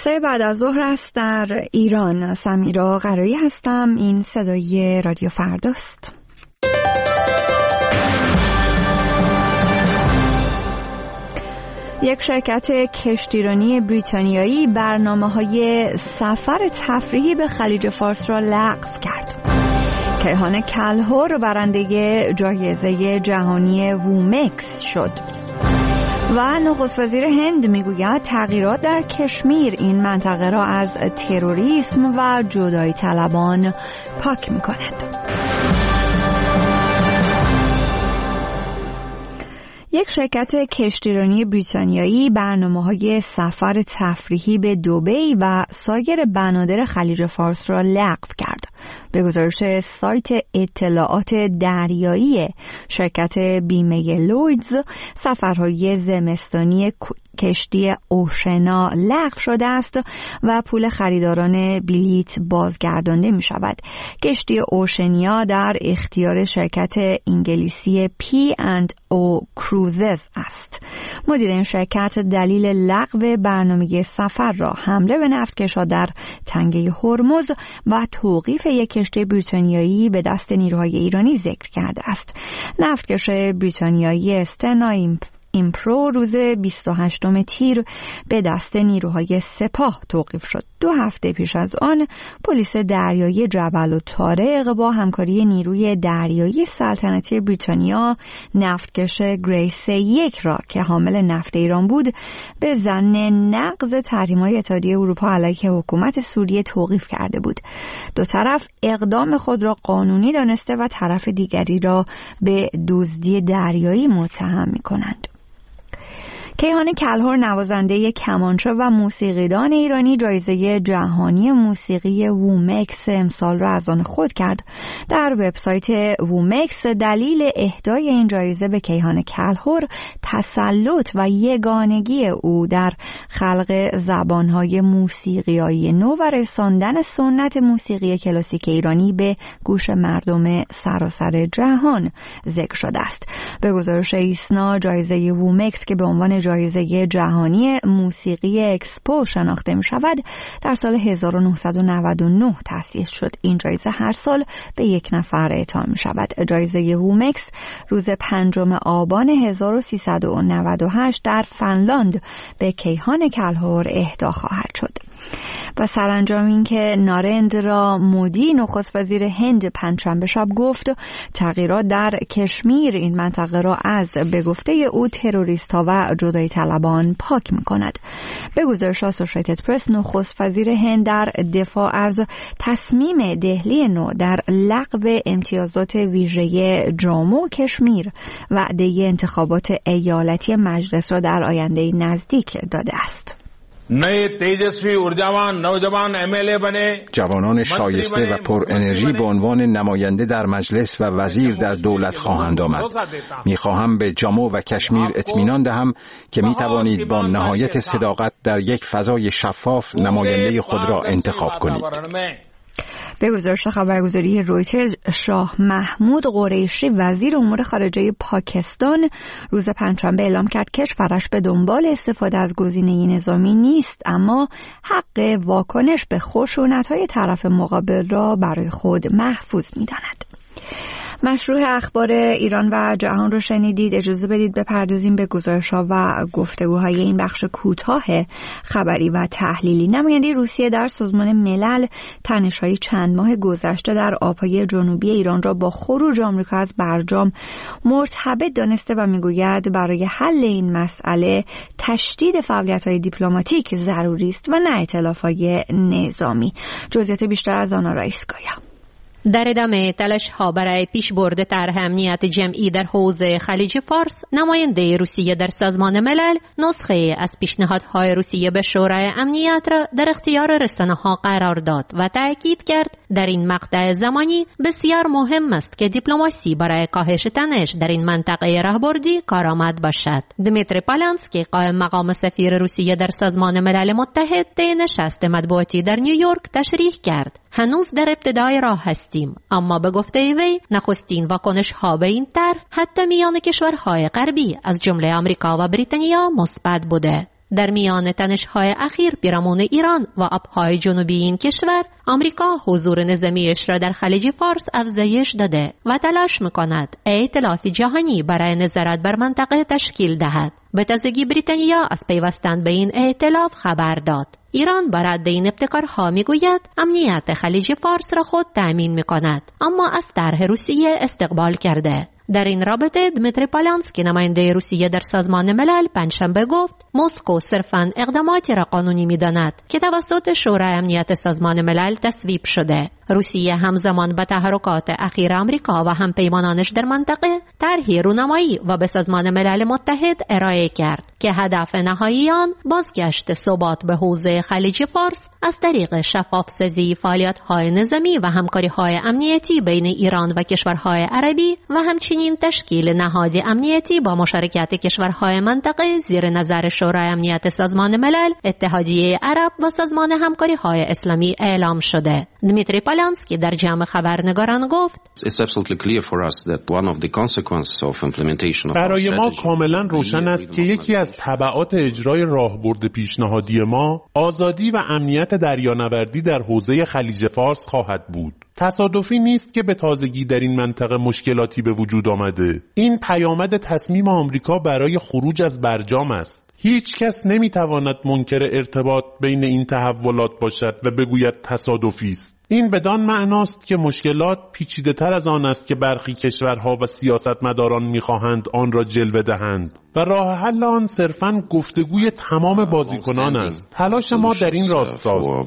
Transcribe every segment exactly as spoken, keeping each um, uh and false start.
سه بعد از ظهر است در ایران. سمیرا قرایی هستم. این صدای رادیو فرداست. یک شرکت کشتیرانی بریتانیایی برنامه‌های سفر تفریحی به خلیج فارس را لغو کرد. کیهان کلهر برنده جایزه جهانی وومکس شد. و نخست وزیر هند میگوید تغییرات در کشمیر این منطقه را از تروریسم و جدایی طلبان پاک می‌کند. یک شرکت کشتیرانی بریتانیایی برنامه‌های سفر تفریحی به دبی و سایر بنادر خلیج فارس را لغو کرد. به گزارش سایت اطلاعات دریایی شرکت بیمه لویدز، سفرهای زمستانی کشتی اوشنا لغو شده است و پول خریداران بلیط بازگردانده می شود. کشتی اوشنیا در اختیار شرکت انگلیسی پی اند او کروزز است. مدیر این شرکت دلیل لغو برنامه سفر را حمله به نفتکش‌ها در تنگه هرمز و توقیف یک کشتی بریتانیایی به دست نیروهای ایرانی ذکر کرده است. نفتکش بریتانیایی استنا ایمپرو روز بیست و هشتم تیر به دست نیروهای سپاه توقیف شد. دو هفته پیش از آن پلیس دریایی جبل الطارق با همکاری نیروی دریایی سلطنتی بریتانیا نفتکش گریس یک را که حامل نفت ایران بود به ظن نقض تحریم‌های اتحادیه اروپا علیه حکومت سوریه توقیف کرده بود. دو طرف اقدام خود را قانونی دانسته و طرف دیگری را به دزدی دریایی متهم می‌کنند. کیهان کلهر نوازنده کمانچه و موسیقیدان ایرانی جایزه جهانی موسیقی وومکس امسال را از آن خود کرد. در وبسایت وومکس دلیل اهدای این جایزه به کیهان کلهر تسلط و یگانگی او در خلق زبانهای موسیقیایی نو و رساندن سنت موسیقی کلاسیک ایرانی به گوش مردم سراسر جهان ذکر شده است. به گزارش ایسنا جایزه وومکس که به عنوان جایزه جهانی موسیقی اکسپو شناخته می شود در سال هزار و نهصد و نود و نه تأسیس شد. این جایزه هر سال به یک نفر اعطا می شود. جایزه وومکس روز پنجم آبان هزار و سیصد و نود و هشت در فنلاند به کیهان کلهر اهدا خواهد شد. و سرانجام این که نارندرا مودی نخست وزیر هند پنجشنبه شب گفت تغییرات در کشمیر این منطقه را از به گفته او تروریست‌ها و جدایی طلبان پاک می‌کند. به گزارش اسوسییتد پرس نخست وزیر هند در دفاع از تصمیم دهلی نو در لغو امتیازات ویژه جامو کشمیر وعده انتخابات ایالتی مجلس را در آینده نزدیک داده است. نئے تیجسوی ارجاوان نوجوان ایم ایل ای بنے، جوانان شایسته و پر انرژی به عنوان نماینده در مجلس و وزیر در دولت خواهند آمد. میخواهم به جامو و کشمیر اطمینان دهم که میتوانید با نهایت صداقت در یک فضای شفاف نماینده خود را انتخاب کنید. به گزارش خبرگزاری رویترز شاه محمود قریشی وزیر امور خارجه پاکستان روز پنجشنبه اعلام کرد کشورش به دنبال استفاده از گزینه نظامی نیست، اما حق واکنش به خشونت‌های طرف مقابل را برای خود محفوظ می‌داند. مشروع اخبار ایران و جهان رو شنیدید. اجازه بدید بپردازیم به گزارش‌ها و گفتگوهای این بخش کوتاه خبری و تحلیلی. نماینده روسیه در سازمان ملل تنش‌های چند ماه گذشته در آب‌های جنوبی ایران را با خروج آمریکا از برجام مرتبط دانسته و میگوید برای حل این مسئله تشدید فعالیت‌های دیپلماتیک ضروری است و نه ائتلاف‌های نظامی. جزئیات بیشتر از آن رئیس‌گایا. در ادامه تلاش‌ها برای پیشبرد طرح امنیت جمعی در حوزه خلیج فارس، نماینده روسیه در سازمان ملل نسخه از پیشنهادهای روسیه به شورای امنیت را در اختیار رسانه‌ها قرار داد و تأکید کرد در این مقطع زمانی بسیار مهم است که دیپلماسی برای کاهش تنش در این منطقه راهبردی کارآمد باشد. دمیتری پالانسکی قائم مقام سفیر روسیه در سازمان ملل متحد طی نشست مطبوعاتی در نیویورک تشریح کرد هنوز در ابتدای راه هستیم، اما به گفته وی نخستین واکنش‌ها به این طرح حتی میان کشورهای غربی از جمله آمریکا و بریتانیا مثبت بوده. در میان تنش‌های اخیر پیرامون ایران و آبهای جنوبی این کشور، آمریکا حضور نظامیش را در خلیج فارس افزایش داده و تلاش می‌کند ائتلاف جهانی برای نظارت بر منطقه تشکیل دهد. به تازگی بریتانیا از پیوستن به این ائتلاف خبر داد. ایران بر رد این ابتکارها میگوید امنیت خلیج فارس را خود تأمین می‌کند، اما از طرح روسیه استقبال کرده. در این رابطه دمیتری پالانسکی نماینده روسیه در سازمان ملل پنجشنبه گفت مسکو صرفاً اقداماتی را قانونی می‌داند که توسط شورای امنیت سازمان ملل تصویب شده. روسیه همزمان با تحرکات اخیر آمریکا و همپیمانانش در منطقه طرحی رونمایی و به سازمان ملل متحد ارائه کرد که هدف نهایی آن بازگشت ثبات به حوزه خلیج فارس از طریق شفاف‌سازی فعالیت‌های نظامی و همکاری‌های امنیتی بین ایران و کشورهای عربی و همچنین تشکیل نهاد امنیتی با مشارکت کشورهای منطقه زیر نظر شورای امنیت سازمان ملل، اتحادیه عرب و سازمان همکاری‌های اسلامی اعلام شده. دمیتری پالانسکی در جمع خبرنگاران گفت: برای ما کاملا روشن است که یکی از تبعات اجرای راهبرد پیشنهادی ما آزادی و امنیت دریانوردی در حوزه خلیج فارس خواهد بود. تصادفی نیست که به تازگی در این منطقه مشکلاتی به وجود آمده. این پیامد تصمیم آمریکا برای خروج از برجام است. هیچ کس نمیتواند منکر ارتباط بین این تحولات باشد و بگوید تصادفی است. این بدان معناست که مشکلات پیچیده تر از آن است که برخی کشورها و سیاستمداران میخواهند آن را جلوه دهند و راه حل آن صرفاً گفتگوی تمام بازیکنان است. تلاش ما در این راستاست.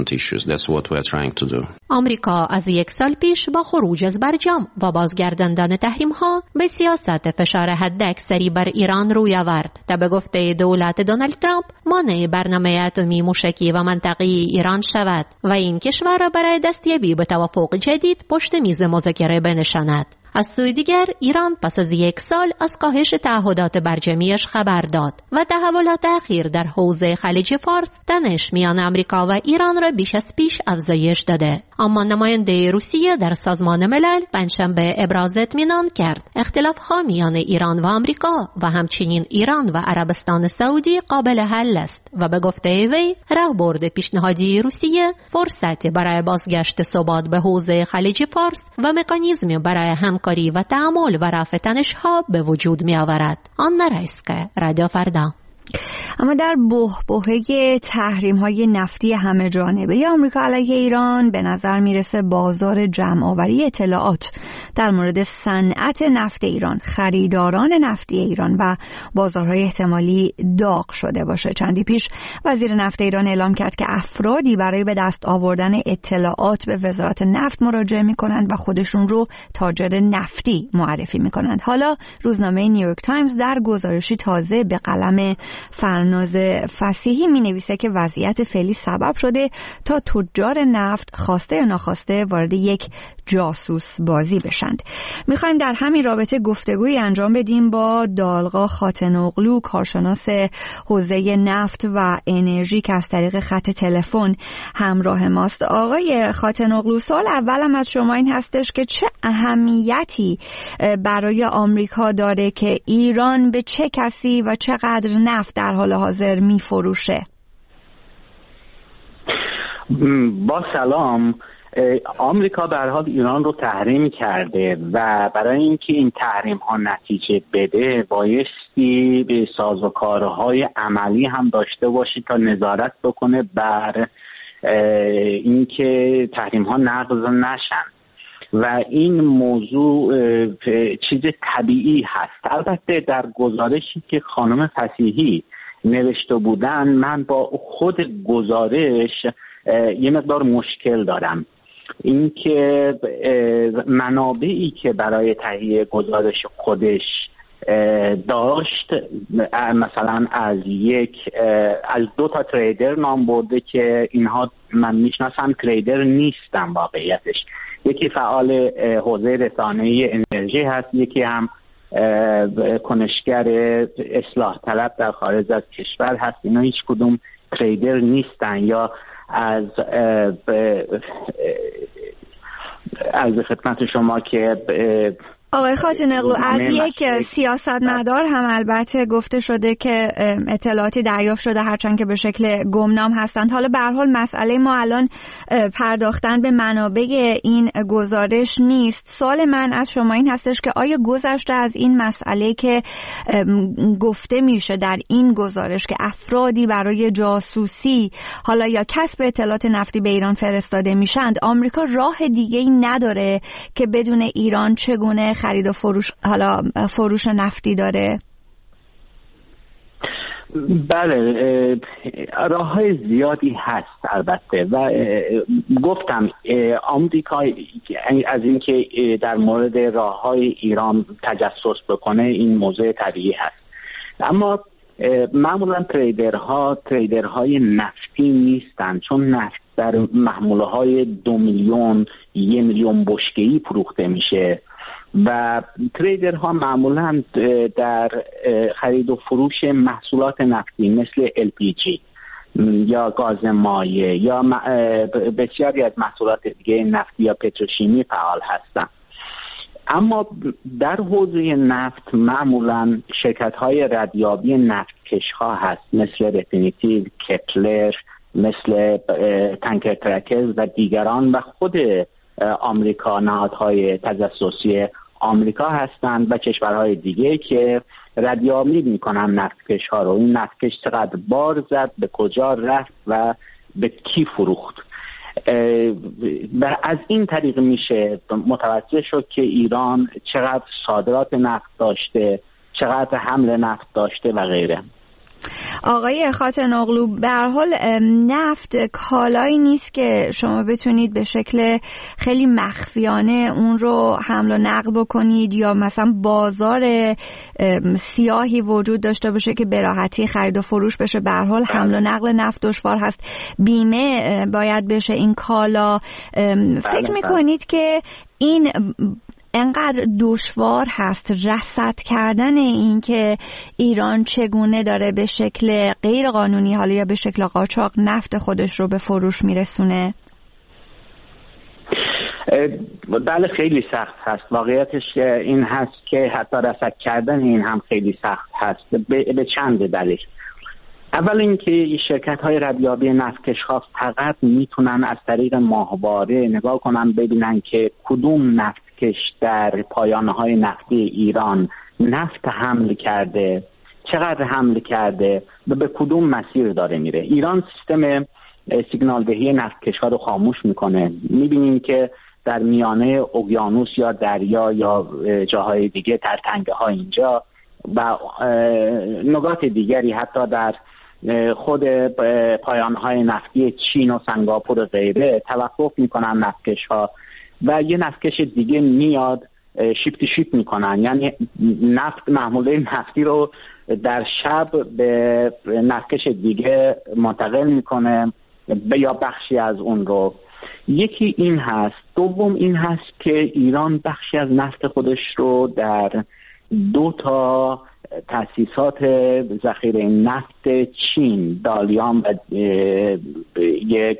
آمریکا از یک سال پیش با خروج از برجام و بازگرداندن تحریم‌ها به سیاست فشار حداکثری بر ایران روی آورد تا به گفته دولت دونالد ترامپ مانع برنامه اتمی موشکی و منطقه‌ای ایران شود و این کشور را برای دستیابی به توافق جدید پشت میز مذاکره بنشاند. از سوی دیگر ایران پس از یک سال از کاهش تعهدات برجامیش خبر داد و تحولات اخیر در حوزه خلیج فارس تنش میان آمریکا و ایران را بیش از پیش افزایش داده. اما نماینده روسیه در سازمان ملل پنجشنبه ابراز اطمینان کرد اختلاف‌ها میان ایران و آمریکا و همچنین ایران و عربستان سعودی قابل حل است و به گفته وی راهبرد پیشنهادی روسیه فرصتی برای بازگشت ثبات به حوزه خلیج فارس و مکانیزمی برای همکاری و تعامل و رفع تنش‌ها به وجود می آورد. آن نرایسکه، رادیو فردا. اما در بحبوحه تحریم‌های نفتی همه جانبه آمریکا علیه ایران به نظر میرسه بازار جمع‌آوری اطلاعات در مورد صنعت نفت ایران، خریداران نفتی ایران و بازارهای احتمالی داغ شده باشه. چندی پیش وزیر نفت ایران اعلام کرد که افرادی برای به دست آوردن اطلاعات به وزارت نفت مراجعه می‌کنند و خودشون رو تاجر نفتی معرفی می‌کنند. حالا روزنامه نیویورک تایمز در گزارشی تازه به قلم فرناز فصیحی می نویسه که وضعیت فعلی سبب شده تا تجار نفت خواسته یا ناخواسته وارد یک جاسوس بازی بشند. می خوایم در همین رابطه گفتگوی انجام بدیم با دالغا خاتنوغلو، کارشناس حوزه نفت و انرژی که از طریق خط تلفن همراه ماست. آقای خاتنوغلو، سوال اولم از شما این هستش که چه اهمیتی برای آمریکا داره که ایران به چه کسی و چقدر نفت در حال حاضر می فروشه؟ با سلام، آمریکا به هر حال ایران رو تحریم کرده و برای اینکه این تحریم ها نتیجه بده بایستی به سازوکارهای عملی هم داشته باشی تا نظارت بکنه بر اینکه تحریم ها نقض نشن و این موضوع چیز طبیعی هست. البته در گزارشی که خانم فصیحی نوشته بودن من با خود گزارش یه مقدار مشکل دارم. اینکه منابعی که برای تهیه گزارش خودش داشت مثلا از یک از دو تا تریدر نام برده که اینها من میشناسم تریدر نیستن واقعیتش. یکی فعال حوزه رسانه‌ای انرژی هست، یکی هم کنشگر اصلاح طلب در خارج از کشور هست. اینا هیچ کدوم تریدر نیستن یا از از خدمت شما که آقای خاتناغلو، از یک سیاستمدار هم البته گفته شده که اطلاعاتی دریافت شده هرچند که به شکل گمنام هستند. حالا به هر حال مسئله ما الان پرداختن به منابع این گزارش نیست. سوال من از شما این هستش که آیا گذشته از این مسئله که گفته میشه در این گزارش که افرادی برای جاسوسی حالا یا کسب اطلاعات نفتی به ایران فرستاده میشند، آمریکا راه دیگه‌ای نداره که بدون ایران چگونه خرید و فروش حالا فروش نفتی داره؟ بله، راه‌های زیادی هست البته و گفتم آمریکا از اینکه در مورد راه‌های ایران تجسس بکنه این موضوع طبیعی هست، اما معمولا تریدرها تریدرهای نفتی نیستن، چون نفت در محموله‌های دو میلیون یک میلیون بشکه‌ای فروخته میشه و تریدرها معمولا در خرید و فروش محصولات نفتی مثل ال پی جی یا گاز مایع یا بسیاری از محصولات دیگه نفتی یا پتروشیمی فعال هستند. اما در حوزه نفت معمولا شرکت‌های ردیابی نفتکش‌ها هست مثل رفینیتیو، کپلر، مثل تانکر ترکرز و دیگران و خود آمریکا، نهادهای تجسسی آمریکا هستند و کشورهای دیگه که ردیابی میکنن نفتکش‌ها رو. این نفتکش چقدر بار زد، به کجا رفت و به کی فروخت. و از این طریق میشه متوجه شد که ایران چقدر صادرات نفت داشته، چقدر حمل نفت داشته و غیره. آقای خاتناغلو، به هر حال نفت کالایی نیست که شما بتونید به شکل خیلی مخفیانه اون رو حمل و نقل بکنید یا مثلا بازار سیاهی وجود داشته باشه که به راحتی خرید و فروش بشه. به هر حال حمل و نقل نفت دشوار هست، بیمه باید بشه این کالا. فکر میکنید که این انقدر دشوار هست رصد کردن این که ایران چگونه داره به شکل غیر قانونی حالا یا به شکل قاچاق نفت خودش رو به فروش میرسونه؟ بله، خیلی سخت هست. واقعیتش این هست که حتی رصد کردن این هم خیلی سخت هست به چند دلیل. اول اینکه شرکت‌های ردیابی نفتکش‌ها فقط میتونن از طریق ماهواره نگاه کنن ببینن که کدوم نفتکش در پایانه‌های نفتی ایران نفت حمل کرده، چقدر حمل کرده و به کدوم مسیر داره میره. ایران سیستم سیگنال دهی نفتکش‌ها رو خاموش میکنه. میبینیم که در میانه اقیانوس یا دریا یا جاهای دیگه در تنگه‌ها اینجا و نقاط دیگری حتی در خود پایانهای نفتی چین و سنگاپور و غیره توقف میکنن نفتکش‌ها و یه نفتکش دیگه میاد شیفت شیفت میکنن، یعنی نفت محموله نفتی رو در شب به نفتکش دیگه منتقل میکنه یا بخشی از اون رو. یکی این هست. دوم این هست که ایران بخشی از نفت خودش رو در دو تا تأسیسات ذخیره نفت چین، دالیان و یک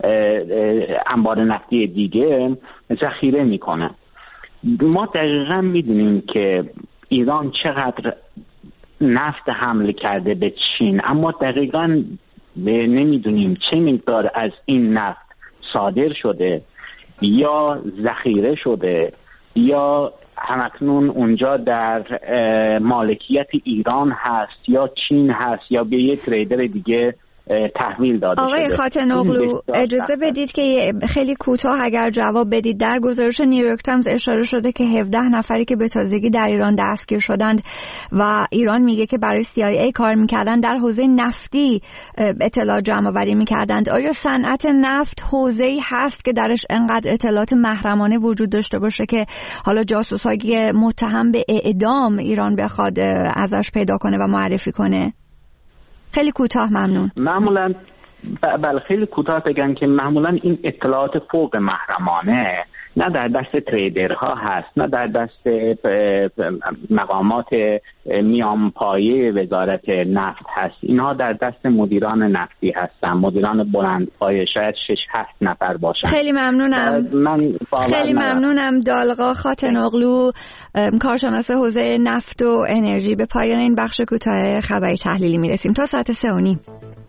انبار نفتی دیگه ذخیره میکنه. ما دقیقا میدونیم که ایران چقدر نفت حمل کرده به چین، اما دقیقا نمیدونیم چه مقدار از این نفت صادر شده یا ذخیره شده یا همکنون اونجا در مالکیت ایران هست یا چین هست یا به یک تریدر دیگه تحویل داده شده. آقای خاتناغلو، اجازه بدید که خیلی کوتاه اگر جواب بدید. در گزارش نیویورک تایمز اشاره شده که هفده نفری که به تازگی در ایران دستگیر شدند و ایران میگه که برای سی آی ای کار میکردن در حوزه نفتی اطلاع جمع آوری میکردند. آیا صنعت نفت حوزه‌ای هست که درش انقدر اطلاعات محرمانه وجود داشته باشه که حالا جاسوسای متهم به اعدام ایران بخواد ازش پیدا کنه و معرفی کنه؟ خیلی کوتاه ممنون. معمولا بله خیلی کوتاه بگن که معمولا این اطلاعات فوق محرمانه نه در دست تریدرها هست، نه در دست مقامات میانپایه وزارت نفت هست. اینها در دست مدیران نفتی هستن، مدیران بلندپایه، شاید شش هفت نفر باشن. خیلی ممنونم. من خیلی ممنونم دالغا خاتن اغلو، کارشناس حوزه نفت و انرژی. به پایان این بخش کوتاه خبری تحلیلی میرسیم تا ساعت سه و نیم.